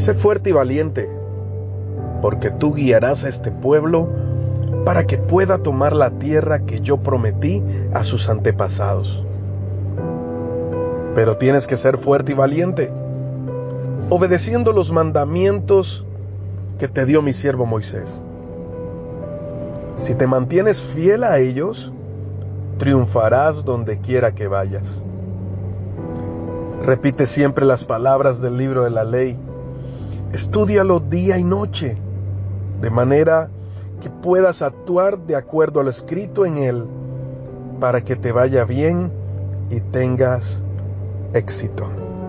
Sé fuerte y valiente, porque tú guiarás a este pueblo para que pueda tomar la tierra que yo prometí a sus antepasados. Pero tienes que ser fuerte y valiente, obedeciendo los mandamientos que te dio mi siervo Moisés. Si te mantienes fiel a ellos, triunfarás donde quiera que vayas. Repite siempre las palabras del libro de la ley. Estúdialo día y noche, de manera que puedas actuar de acuerdo a lo escrito en él, para que te vaya bien y tengas éxito.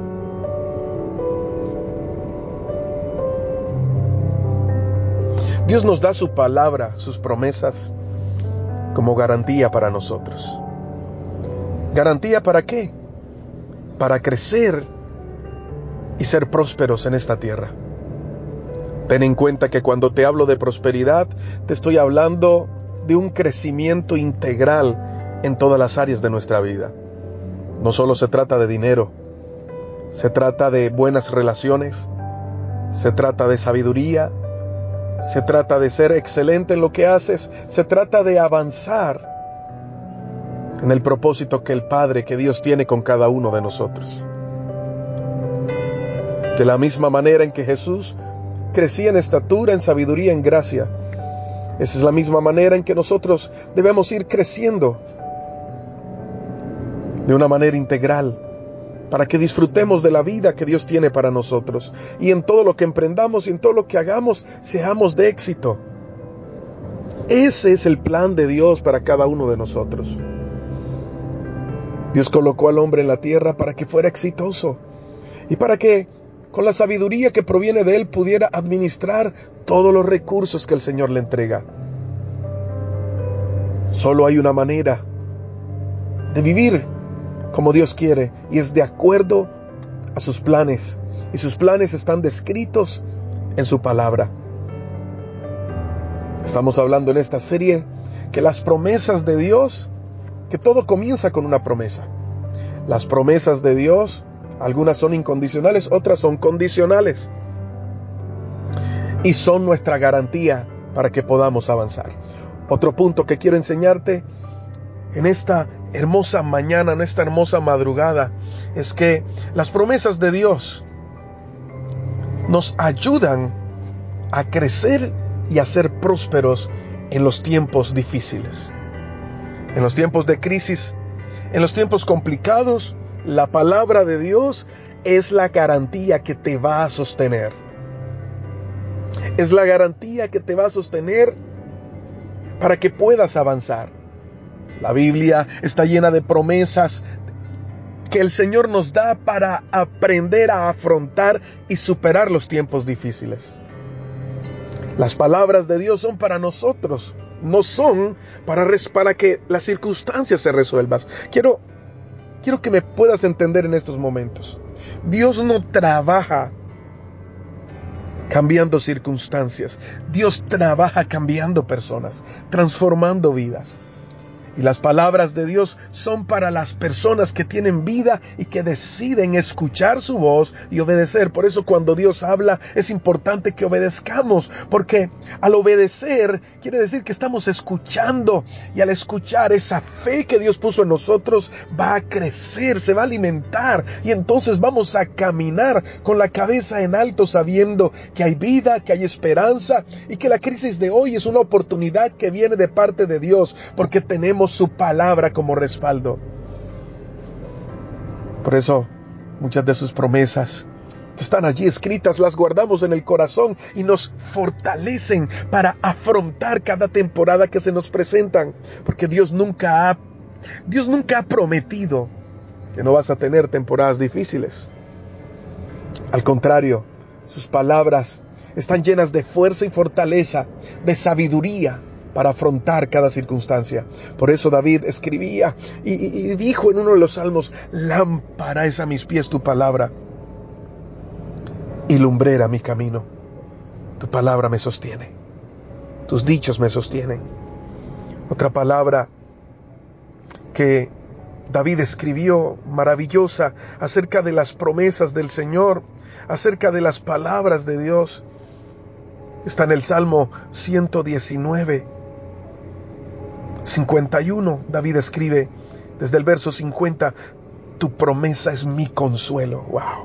Dios nos da su palabra, sus promesas, como garantía para nosotros. ¿Garantía para qué? Para crecer y ser prósperos en esta tierra. Ten en cuenta que cuando te hablo de prosperidad, te estoy hablando de un crecimiento integral en todas las áreas de nuestra vida. No solo se trata de dinero, se trata de buenas relaciones, se trata de sabiduría, se trata de ser excelente en lo que haces, se trata de avanzar en el propósito que el Padre, que Dios tiene con cada uno de nosotros. De la misma manera en que Jesús crecía en estatura, en sabiduría, en gracia, esa es la misma manera en que nosotros debemos ir creciendo de una manera integral, para que disfrutemos de la vida que Dios tiene para nosotros, y en todo lo que emprendamos y en todo lo que hagamos, seamos de éxito. Ese es el plan de Dios para cada uno de nosotros. Dios colocó al hombre en la tierra para que fuera exitoso, y para que con la sabiduría que proviene de él pudiera administrar todos los recursos que el Señor le entrega. Solo hay una manera de vivir como Dios quiere, y es de acuerdo a sus planes, y sus planes están descritos en su palabra. Estamos hablando en esta serie que las promesas de Dios, que todo comienza con una promesa. Las promesas de Dios, algunas son incondicionales, otras son condicionales, y son nuestra garantía para que podamos avanzar. Otro punto que quiero enseñarte en esta hermosa mañana, en esta hermosa madrugada, es que las promesas de Dios nos ayudan a crecer y a ser prósperos en los tiempos difíciles, en los tiempos de crisis, en los tiempos complicados. La palabra de Dios es la garantía que te va a sostener. Es la garantía que te va a sostener para que puedas avanzar. La Biblia está llena de promesas que el Señor nos da para aprender a afrontar y superar los tiempos difíciles. Las palabras de Dios son para nosotros, no son para que las circunstancias se resuelvan. Quiero que me puedas entender en estos momentos. Dios no trabaja cambiando circunstancias. Dios trabaja cambiando personas, transformando vidas. Y las palabras de Dios son para las personas que tienen vida y que deciden escuchar su voz y obedecer. Por eso cuando Dios habla es importante que obedezcamos, porque al obedecer quiere decir que estamos escuchando, y al escuchar, esa fe que Dios puso en nosotros va a crecer, se va a alimentar, y entonces vamos a caminar con la cabeza en alto, sabiendo que hay vida, que hay esperanza, y que la crisis de hoy es una oportunidad que viene de parte de Dios, porque tenemos su palabra como respaldo. Por eso muchas de sus promesas que están allí escritas las guardamos en el corazón y nos fortalecen para afrontar cada temporada que se nos presentan, porque Dios nunca ha prometido que no vas a tener temporadas difíciles. Al contrario, sus palabras están llenas de fuerza y fortaleza, de sabiduría para afrontar cada circunstancia. Por eso David escribía y dijo en uno de los salmos: lámpara es a mis pies tu palabra y lumbrera mi camino. Tu palabra me sostiene, tus dichos me sostienen. Otra palabra que David escribió maravillosa acerca de las promesas del Señor, acerca de las palabras de Dios. Está en el Salmo 119, 51. David escribe desde el verso 50, tu promesa es mi consuelo. Wow.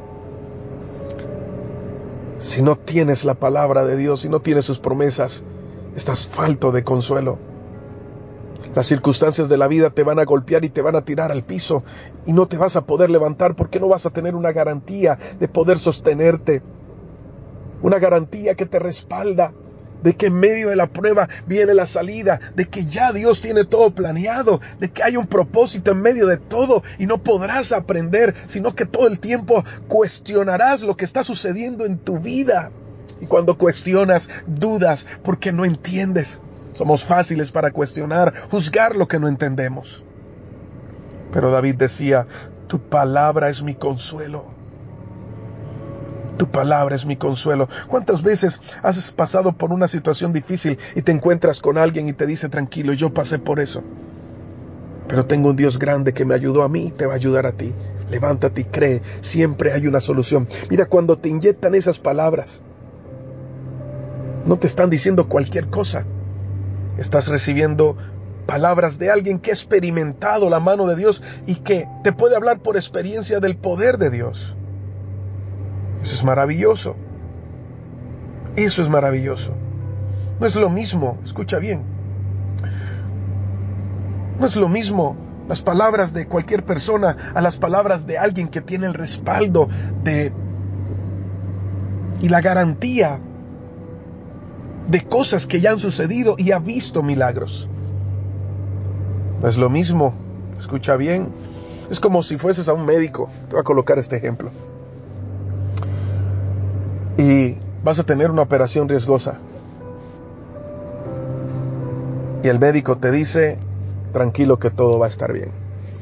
Si no tienes la palabra de Dios, si no tienes sus promesas, estás falto de consuelo. Las circunstancias de la vida te van a golpear y te van a tirar al piso y no te vas a poder levantar porque no vas a tener una garantía de poder sostenerte. Una garantía que te respalda de que en medio de la prueba viene la salida, de que ya Dios tiene todo planeado, de que hay un propósito en medio de todo y no podrás aprender, sino que todo el tiempo cuestionarás lo que está sucediendo en tu vida. Y cuando cuestionas, dudas porque no entiendes. Somos fáciles para cuestionar, juzgar lo que no entendemos. Pero David decía, tu palabra es mi consuelo. Tu palabra es mi consuelo. ¿Cuántas veces has pasado por una situación difícil y te encuentras con alguien y te dice, tranquilo, yo pasé por eso, pero tengo un Dios grande que me ayudó a mí y te va a ayudar a ti? Levántate y cree, siempre hay una solución. Mira, cuando te inyectan esas palabras, no te están diciendo cualquier cosa. Estás recibiendo palabras de alguien que ha experimentado la mano de Dios y que te puede hablar por experiencia del poder de Dios. Eso es maravilloso. Eso es maravilloso. No es lo mismo, escucha bien. No es lo mismo las palabras de cualquier persona a las palabras de alguien que tiene el respaldo y la garantía de cosas que ya han sucedido y ha visto milagros. No es lo mismo, escucha bien. Es como si fueses a un médico. Te voy a colocar este ejemplo. Y vas a tener una operación riesgosa. Y el médico te dice, tranquilo que todo va a estar bien.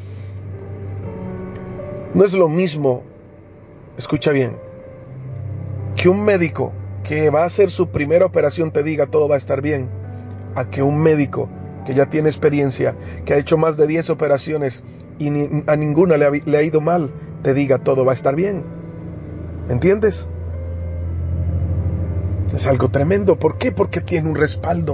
No es lo mismo, escucha bien, que un médico que va a hacer su primera operación te diga todo va a estar bien, a que un médico que ya tiene experiencia, que ha hecho más de 10 operaciones y a ninguna le ha ido mal, te diga todo va a estar bien. ¿Entiendes? Es algo tremendo. ¿Por qué? Porque tiene un respaldo.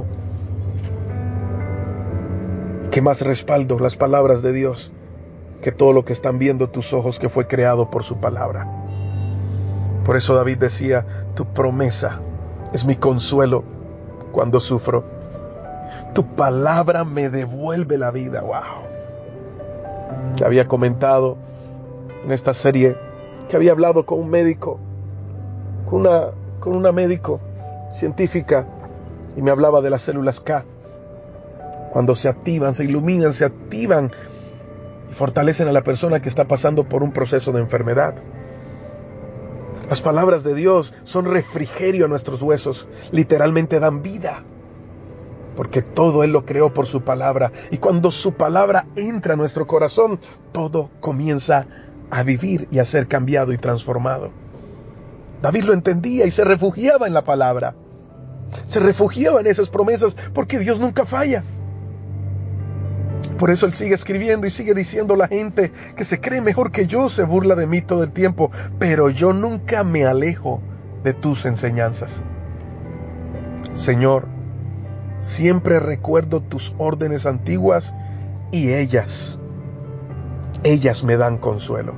¿Qué más respaldo? Las palabras de Dios, que todo lo que están viendo tus ojos, que fue creado por su palabra. Por eso David decía, tu promesa es mi consuelo cuando sufro. Tu palabra me devuelve la vida. Wow. Ya había comentado en esta serie que había hablado con un médico, con una médico científica, y me hablaba de las células K. Cuando se activan, se iluminan, se activan y fortalecen a la persona que está pasando por un proceso de enfermedad. Las palabras de Dios son refrigerio a nuestros huesos, literalmente dan vida, porque todo Él lo creó por su palabra, y cuando su palabra entra a nuestro corazón, todo comienza a vivir y a ser cambiado y transformado. David lo entendía y se refugiaba en la palabra, se refugiaba en esas promesas, porque Dios nunca falla. Por eso él sigue escribiendo y sigue diciendo, la gente que se cree mejor que yo se burla de mí todo el tiempo, pero yo nunca me alejo de tus enseñanzas. Señor, siempre recuerdo tus órdenes antiguas y ellas me dan consuelo.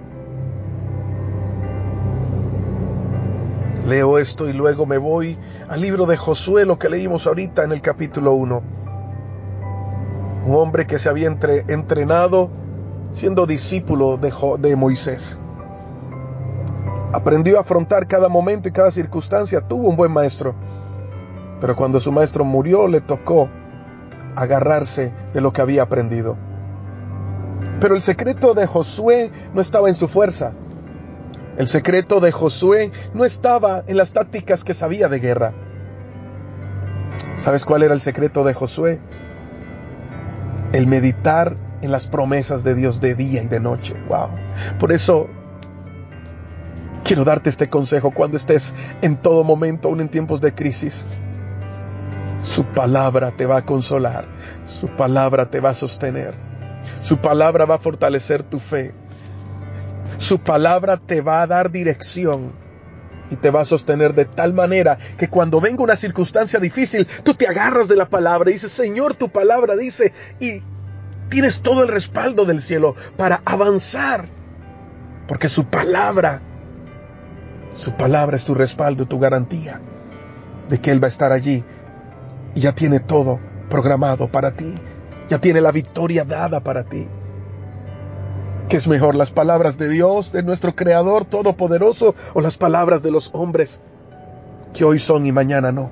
Leo esto y luego me voy al libro de Josué, lo que leímos ahorita en el capítulo 1. Un hombre que se había entrenado siendo discípulo de Moisés. Aprendió a afrontar cada momento y cada circunstancia. Tuvo un buen maestro. Pero cuando su maestro murió, le tocó agarrarse de lo que había aprendido. Pero el secreto de Josué no estaba en su fuerza. El secreto de Josué no estaba en las tácticas que sabía de guerra. ¿Sabes cuál era el secreto de Josué? El meditar en las promesas de Dios de día y de noche. Wow. Por eso quiero darte este consejo cuando estés en todo momento, aún en tiempos de crisis. Su palabra te va a consolar, su palabra te va a sostener. Su palabra va a fortalecer tu fe. Su palabra te va a dar dirección y te va a sostener de tal manera que cuando venga una circunstancia difícil, tú te agarras de la palabra y dices, Señor, tu palabra dice, y tienes todo el respaldo del cielo para avanzar. Porque su palabra es tu respaldo, tu garantía de que Él va a estar allí y ya tiene todo programado para ti. Ya tiene la victoria dada para ti. ¿Qué es mejor, las palabras de Dios, de nuestro Creador Todopoderoso, o las palabras de los hombres que hoy son y mañana no?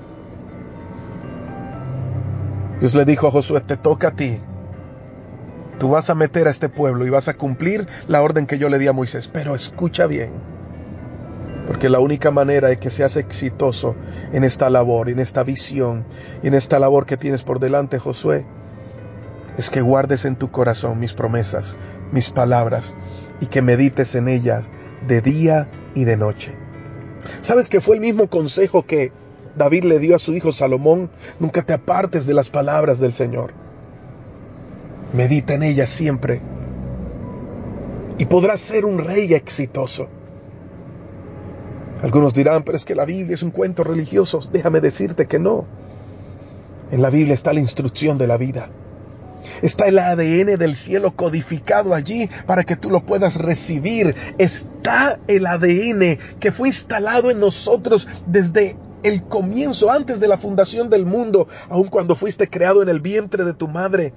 Dios le dijo a Josué, te toca a ti. Tú vas a meter a este pueblo y vas a cumplir la orden que yo le di a Moisés. Pero escucha bien, porque la única manera de que seas exitoso en esta labor, en esta visión y en esta labor que tienes por delante, Josué, es que guardes en tu corazón mis promesas, mis palabras, y que medites en ellas de día y de noche. ¿Sabes que fue el mismo consejo que David le dio a su hijo Salomón? Nunca te apartes de las palabras del Señor. Medita en ellas siempre y podrás ser un rey exitoso. Algunos dirán, pero es que la Biblia es un cuento religioso. Déjame decirte que no. En la Biblia está la instrucción de la vida. Está el ADN del cielo codificado allí para que tú lo puedas recibir. Está el ADN que fue instalado en nosotros desde el comienzo, antes de la fundación del mundo, aun cuando fuiste creado en el vientre de tu madre.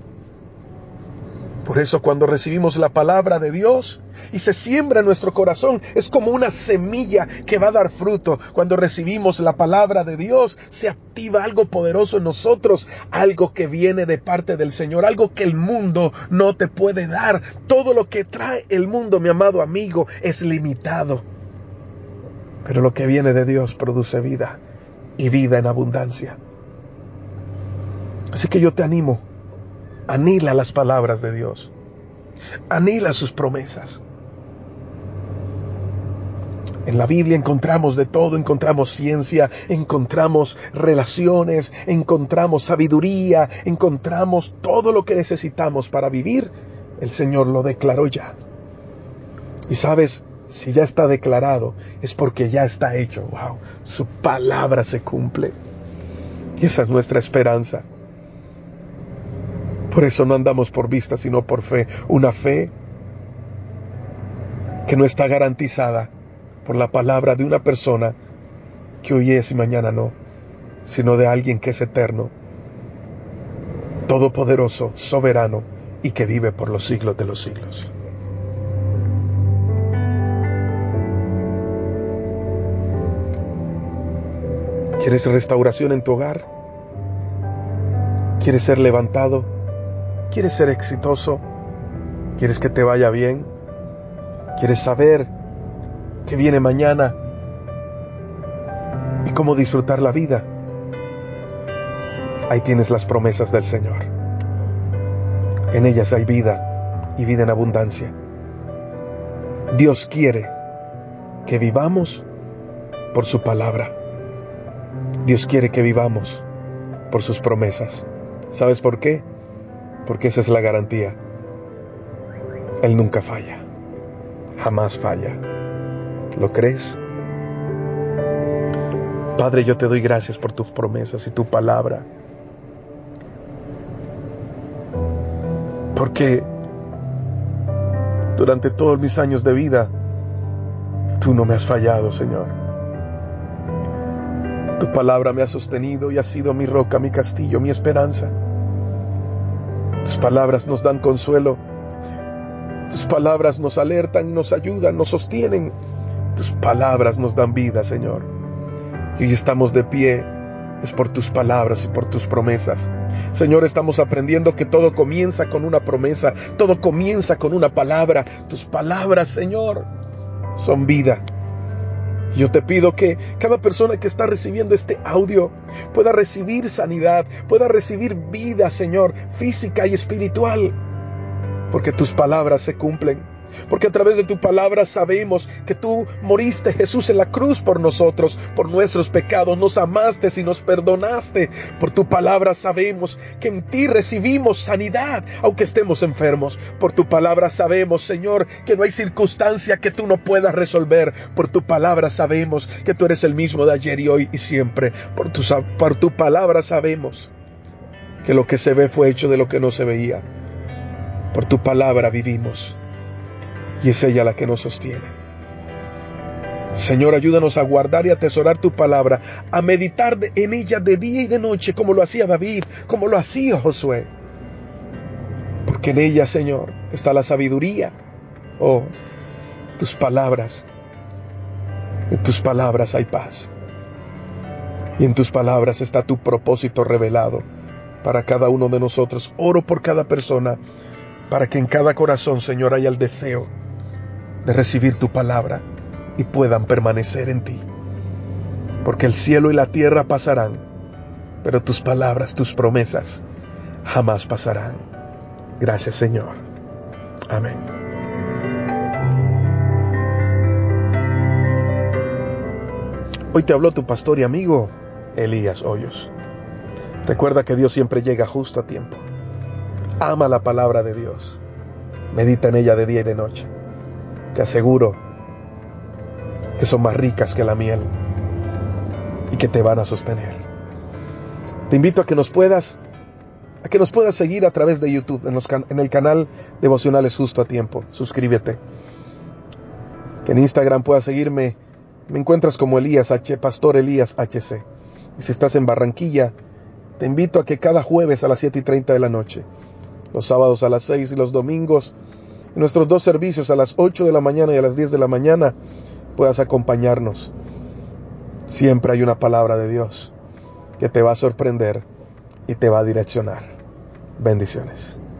Por eso cuando recibimos la palabra de Dios y se siembra en nuestro corazón, es como una semilla que va a dar fruto. Cuando recibimos la palabra de Dios, se activa algo poderoso en nosotros, algo que viene de parte del Señor, algo que el mundo no te puede dar. Todo lo que trae el mundo, mi amado amigo, es limitado. Pero lo que viene de Dios produce vida, y vida en abundancia. Así que yo te animo. Anhela las palabras de Dios. Anhela sus promesas. En la Biblia encontramos de todo. Encontramos ciencia, encontramos relaciones, encontramos sabiduría, encontramos todo lo que necesitamos para vivir. El Señor lo declaró ya. Y sabes, si ya está declarado, es porque ya está hecho. Wow, su palabra se cumple. Y esa es nuestra esperanza. Por eso no andamos por vista, sino por fe. Una fe que no está garantizada por la palabra de una persona que hoy es y mañana no, sino de alguien que es eterno, todopoderoso, soberano y que vive por los siglos de los siglos. ¿Quieres restauración en tu hogar? ¿Quieres ser levantado? ¿Quieres ser exitoso? ¿Quieres que te vaya bien? ¿Quieres saber qué viene mañana y cómo disfrutar la vida? Ahí tienes las promesas del Señor. En ellas hay vida y vida en abundancia. Dios quiere que vivamos por su palabra. Dios quiere que vivamos por sus promesas. ¿Sabes por qué? Porque esa es la garantía. Él nunca falla. Jamás falla. ¿Lo crees? Padre, yo te doy gracias por tus promesas y tu palabra. Porque durante todos mis años de vida, tú no me has fallado, Señor. Tu palabra me ha sostenido y ha sido mi roca, mi castillo, mi esperanza. Tus palabras nos dan consuelo. Tus palabras nos alertan, nos ayudan, nos sostienen. Tus palabras nos dan vida, Señor. Y hoy estamos de pie, es por tus palabras y por tus promesas. Señor, estamos aprendiendo que todo comienza con una promesa, todo comienza con una palabra. Tus palabras, Señor, son vida. Yo te pido que cada persona que está recibiendo este audio pueda recibir sanidad, pueda recibir vida, Señor, física y espiritual. Porque tus palabras se cumplen, porque a través de tu palabra sabemos que tú moriste, Jesús, en la cruz por nosotros, por nuestros pecados, nos amaste y nos perdonaste. Por tu palabra sabemos que en ti recibimos sanidad, aunque estemos enfermos. Por tu palabra sabemos, Señor, que no hay circunstancia que tú no puedas resolver. Por tu palabra sabemos que tú eres el mismo de ayer y hoy y siempre. Por tu palabra sabemos que lo que se ve fue hecho de lo que no se veía. Por tu palabra vivimos y es ella la que nos sostiene. Señor, ayúdanos a guardar y atesorar tu palabra, a meditar en ella de día y de noche, como lo hacía David, como lo hacía Josué. Porque en ella, Señor, está la sabiduría. Oh, tus palabras. En tus palabras hay paz. Y en tus palabras está tu propósito revelado para cada uno de nosotros. Oro por cada persona, para que en cada corazón, Señor, haya el deseo de recibir tu palabra y puedan permanecer en ti. Porque el cielo y la tierra pasarán, pero tus palabras, tus promesas, jamás pasarán. Gracias, Señor. Amén. Hoy te habló tu pastor y amigo, Elías Hoyos. Recuerda que Dios siempre llega justo a tiempo. Ama la palabra de Dios. Medita en ella de día y de noche. Te aseguro que son más ricas que la miel y que te van a sostener. Te invito a que nos puedas seguir a través de YouTube, en el canal Devocionales Justo a Tiempo. Suscríbete. Que en Instagram puedas seguirme. Me encuentras como Pastor Elías HC. Y si estás en Barranquilla, te invito a que cada jueves a las 7:30 de la noche, los sábados a las 6 y los domingos, en nuestros dos servicios a las 8 de la mañana y a las 10 de la mañana, puedas acompañarnos. Siempre hay una palabra de Dios que te va a sorprender y te va a direccionar. Bendiciones.